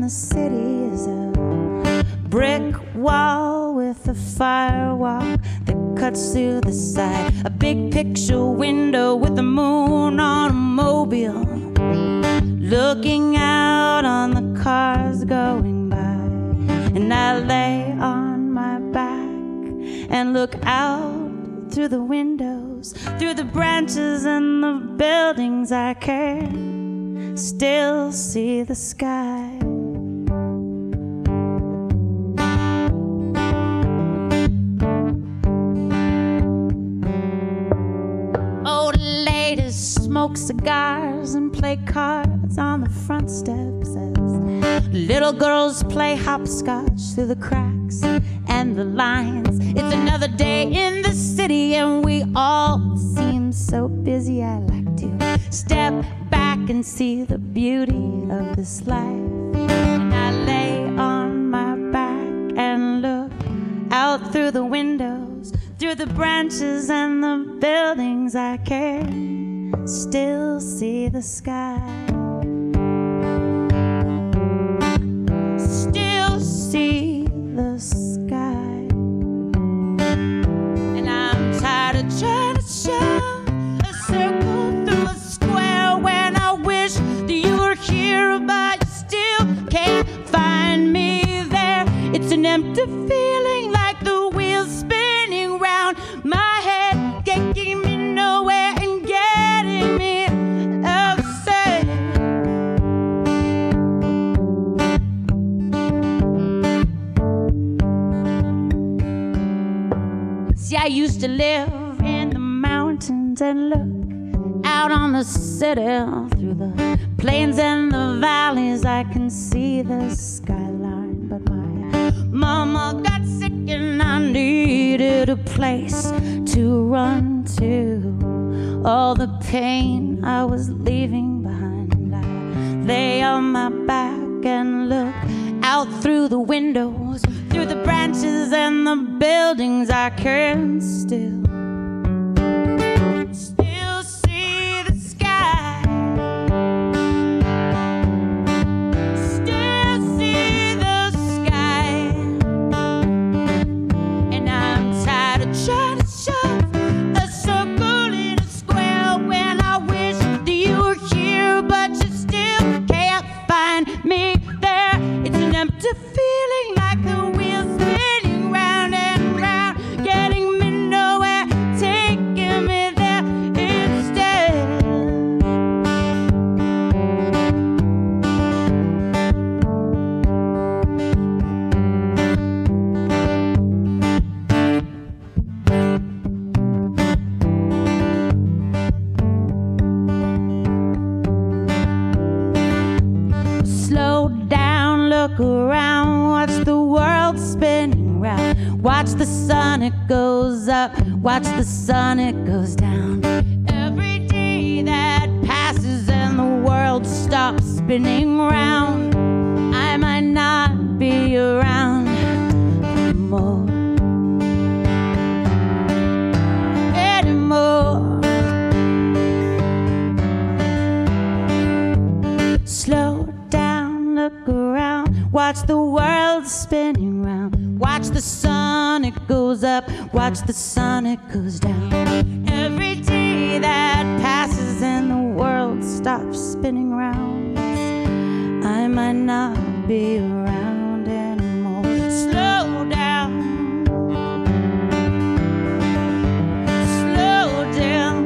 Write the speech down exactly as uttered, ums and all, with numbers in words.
city is a brick wall with a firewall that cuts through the side. A big picture window with the moon on a mobile, looking out on the cars going by. And I lay on my back and look out through the windows, through the branches and the buildings. I can still see the sky. Old ladies smoke cigars and play cards on the front steps as little girls play hopscotch through the cracks and the lines. It's another day in the city and we all seem so busy. I like to step back and see the beauty of this life. And I lay on my back and look out through the windows, through the branches and the buildings. I can still see the sky. Still see the sky. And I'm tired of trying to show a circle through a square when I wish that you were here, but you still can't find me there. It's an empty feeling like the wheels spinning round my head, getting me nowhere and getting me upset. See, I used to live in the mountains and look out on the city through the plains and the valleys. I can see the skyline, but my mama got sick and I needed a place to run to. All the pain I was leaving behind, I lay on my back and look out through the windows, through the branches and the buildings. I can still, still see the sky. Still see the sky. And I'm tired of trying to shove a circle in a square when I wish that you were here, but you still can't find me there. It's an empty feeling like the wheels spinning round and round, getting me nowhere, taking me there instead. Slow down, look around, watch the world spinning round. Watch the sun, it goes up, watch the sun, it goes down. Every day that passes and the world stops spinning round, I might not be around anymore. Anymore. Slow down, look around, watch the world spinning round. Watch the sun, it goes up, watch the sun, it goes down. Every day that passes and the world stops spinning round, I might not be around anymore. Slow down. Slow down.